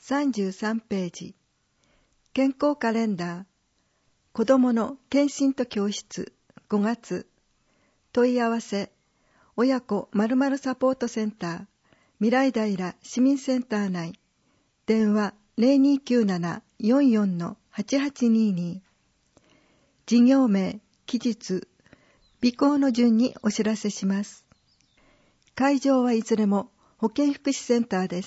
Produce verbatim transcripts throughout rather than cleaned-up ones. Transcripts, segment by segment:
さんじゅうさんページ、健康カレンダー、子どもの検診と教室、ごがつ、問い合わせ、親子〇〇サポートセンター、未来平市民センター内、電話 ゼロにきゅうなな よんよん はちはちにーにー、事業名、期日、備考の順にお知らせします。会場はいずれも保健福祉センターです。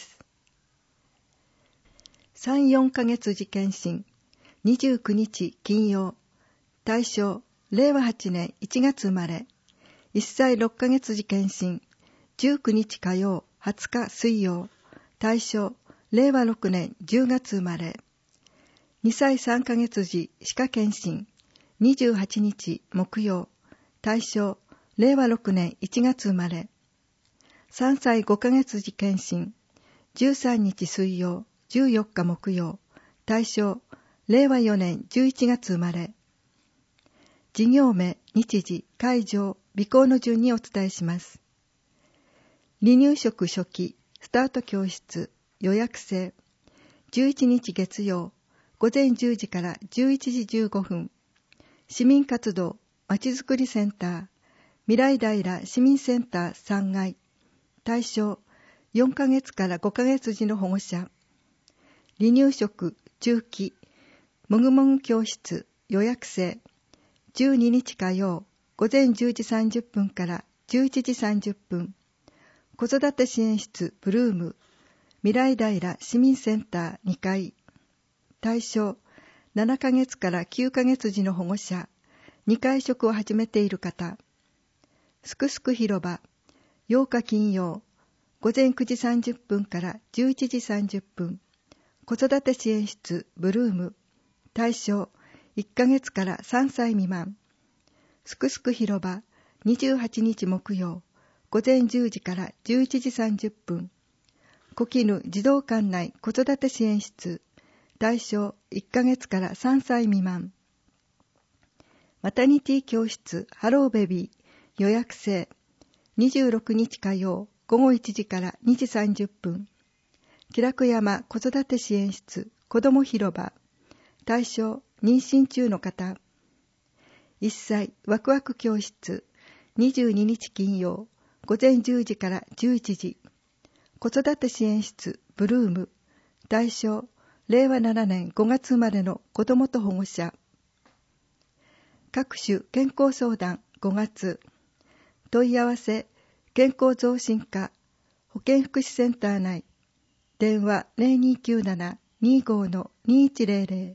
さん、よんかげつ時検診、にじゅうくにち金曜、対象、れいわはちねんいちがつ生まれ、いっさいろっかげつ時検診、じゅうくにち火曜、はつか水曜、対象、れいわろくねんじゅうがつ生まれ、にさいさんかげつ時歯科検診、にじゅうはちにち木曜、対象、れいわろくねんいちがつ生まれ、さんさいごかげつ時検診、じゅうさんにち水曜、じゅうよっか木曜、対象、れいわよねんじゅういちがつ生まれ。事業名、日時、会場、備考の順にお伝えします。離乳食初期、スタート教室、予約制、じゅういちにち月曜、ごぜんじゅうじからじゅういちじじゅうごふん、市民活動、まちづくりセンター、未来平市民センターさんがい、対象、よんかげつからごかげつ時の保護者、離乳食、中期、もぐもぐ教室、予約制、じゅうににち火曜、ごぜんじゅうじさんじゅっぷんからじゅういちじさんじゅっぷん、子育て支援室、ブルーム、未来平市民センターにかい、対象、ななかげつからきゅうかげつ時の保護者、にかい食を始めている方、すくすく広場、ようか金曜、ごぜんくじさんじゅっぷんからじゅういちじさんじゅっぷん、子育て支援室ブルーム、対象いっかげつからさんさい未満、すくすく広場にじゅうはちにち木曜、ごぜんじゅうじからじゅういちじさんじゅっぷん、小絹児童館内子育て支援室、対象いっかげつからさんさい未満、マタニティ教室ハローベビー予約制、にじゅうろくにち火曜、ごごいちじからにじさんじゅっぷん、気楽山子育て支援室子ども広場、対象妊娠中の方、いっさいワクワク教室にじゅうににち金曜、ごぜんじゅうじからじゅういちじ、子育て支援室ブルーム、対象れいわななねんごがつ生まれの子どもと保護者、各種健康相談ごがつ、問い合わせ健康増進課保健福祉センター内、電話 ゼロにきゅうなな にーごー にーいちゼロゼロ、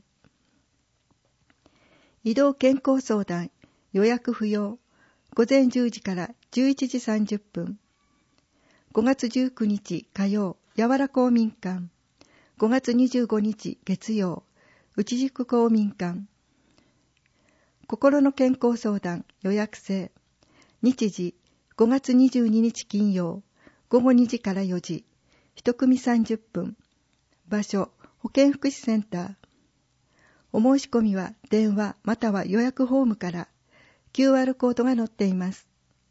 移動健康相談予約不要、ごぜんじゅうじからじゅういちじさんじゅっぷん、ごがつじゅうくにち火曜、やわら公民館、ごがつにじゅうごにち月曜、内宿公民館、心の健康相談予約制、日時ごがつにじゅうににち金曜、ごごにじからよじ、一組さんじゅっぷん、場所保健福祉センター、お申し込みは電話または予約フォームから、キューアール コードが載っています。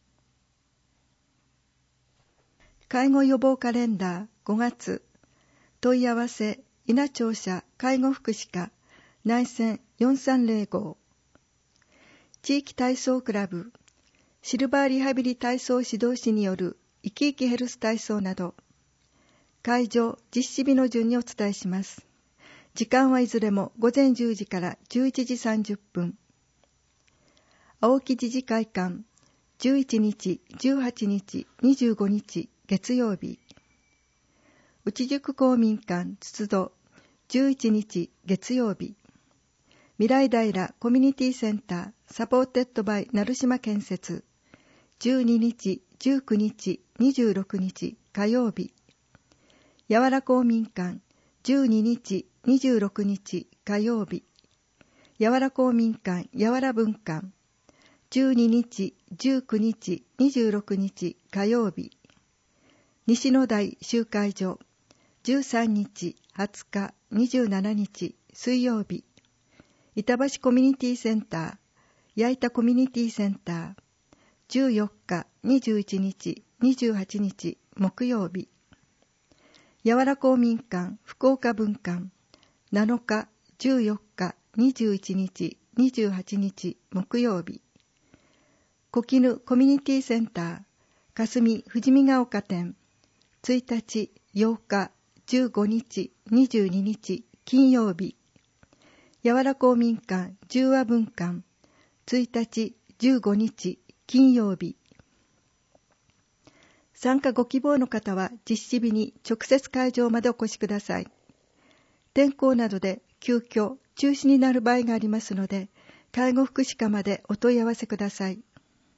介護予防カレンダーごがつ、問い合わせ稲庁舎介護福祉課内線よんさんゼロご、地域体操クラブシルバーリハビリ体操指導士による生き生きヘルス体操など、会場実施日の順にお伝えします。時間はいずれもごぜんじゅうじからじゅういちじさんじゅっぷん。青木自治会館じゅういちにち、じゅうはちにち、にじゅうごにち月曜日。内宿公民館筒戸じゅういちにち月曜日。未来平コミュニティセンターサポーテッドバイ成島建設じゅうににち、じゅうくにち、にじゅうろくにち火曜日。やわら公民館じゅうににち、にじゅうろくにち火曜日。やわら公民館やわら分館じゅうににち、じゅうくにち、にじゅうろくにち火曜日。西野台集会所じゅうさんにち、はつか、にじゅうしちにち水曜日。板橋コミュニティセンター矢板コミュニティセンターじゅうよっか、にじゅういちにち、にじゅうはちにち木曜日。 やわら公民館福岡分館なのか、じゅうよっか、にじゅういちにち、にじゅうはちにち木曜日。小絹コミュニティセンター霞富士見ヶ丘店ついたち、ようか、じゅうごにち、にじゅうににち金曜日。やわら公民館十和分館ついたち、じゅうごにち金曜日。参加ご希望の方は実施日に直接会場までお越しください。天候などで急遽中止になる場合がありますので、介護福祉課までお問い合わせください。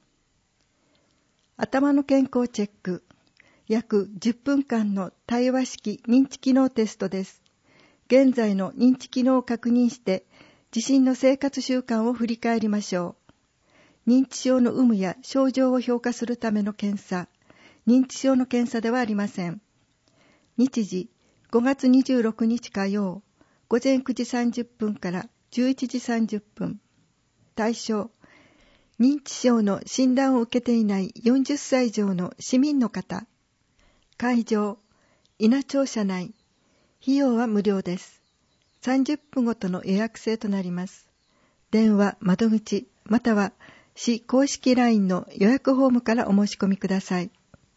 頭の健康チェック、約じゅっぷんかんの対話式認知機能テストです。現在の認知機能を確認して、自身の生活習慣を振り返りましょう。認知症の有無や症状を評価するための検査、認知症の検査ではありません。日時、ごがつにじゅうろくにち火曜、ごぜんくじさんじゅっぷんからじゅういちじさんじゅっぷん。対象、認知症の診断を受けていないよんじゅっさい以上の市民の方。会場、伊那庁舎内。費用は無料です。さんじゅっぷんごとの予約制となります。電話、窓口、または市公式 ライン の予約フォームからお申し込みください。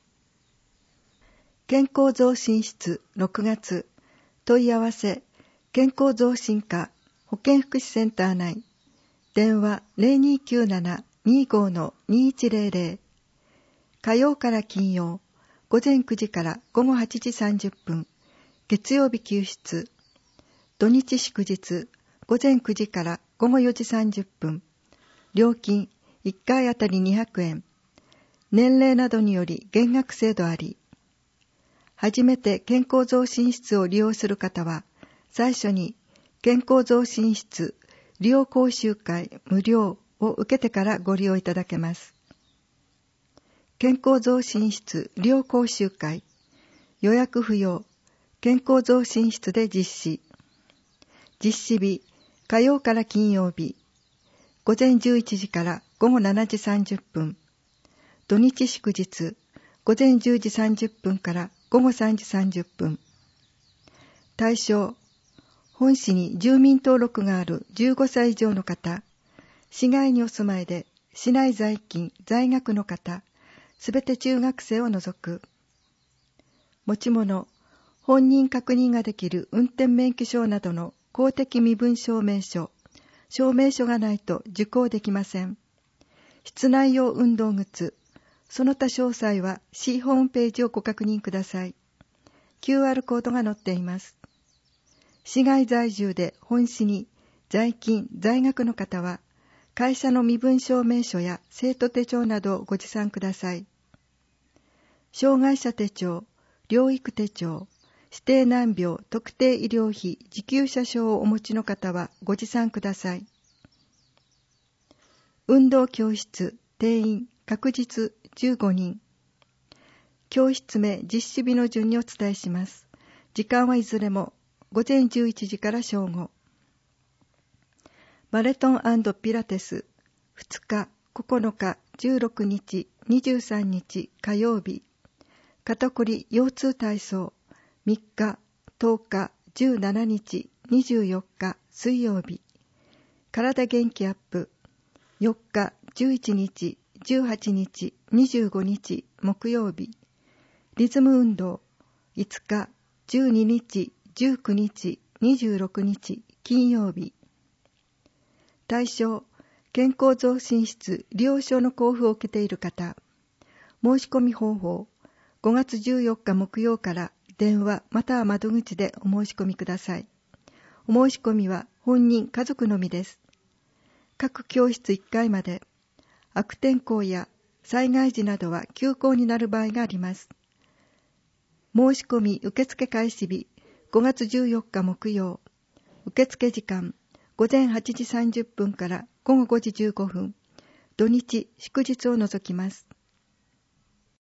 健康増進室ろくがつ問い合わせ健康増進課保健福祉センター内電話 ゼロにきゅうなな にご の にいちゼロゼロ 火曜から金曜午前くじから午後はちじさんじゅっぷん月曜日休室土日祝日午前くじから午後よじさんじゅっぷん料金いっかいあたりにひゃくえん年齢などにより減額制度あり初めて健康増進室を利用する方は、最初に健康増進室利用講習会無料を受けてからご利用いただけます。健康増進室利用講習会予約不要健康増進室で実施。実施日火曜から金曜日午前じゅういちじから午後しちじさんじゅっぷん土日祝日午前じゅうじさんじゅっぷんから午後さんじさんじゅっぷん。対象、本市に住民登録があるじゅうごさい以上の方、市外にお住まいで市内在勤、在学の方、すべて中学生を除く。持ち物、本人確認ができる運転免許証などの公的身分証明書、証明書がないと受講できません。室内用運動靴、その他詳細は市ホームページをご確認ください。キューアール コードが載っています。市外在住で本市に在勤・在学の方は、会社の身分証明書や生徒手帳などをご持参ください。障害者手帳、療育手帳、指定難病特定医療費受給者証をお持ちの方はご持参ください。運動教室、定員、確実じゅうごにん。教室名、実施日の順にお伝えします。時間はいずれも午前じゅういちじから正午。バレトン&ピラテスふつか、ここのか、じゅうろくにち、にじゅうさんにち火曜日。肩こり腰痛体操みっか、とおか、じゅうしちにち、にじゅうよっか水曜日。体元気アップよっか、じゅういちにち、じゅうはちにち、にじゅうごにち木曜日。リズム運動いつか、じゅうににち、じゅうくにち、にじゅうろくにち金曜日。対象、健康増進室利用証の交付を受けている方。申し込み方法、ごがつじゅうよっか木曜から電話または窓口でお申し込みください。お申し込みは本人家族のみです。各教室いっかいまで。悪天候や災害時などは休校になる場合があります。申し込み受付開始日ごがつじゅうよっか木曜。受付時間午前はちじさんじゅっぷんから午後ごじじゅうごふん。土日祝日を除きます。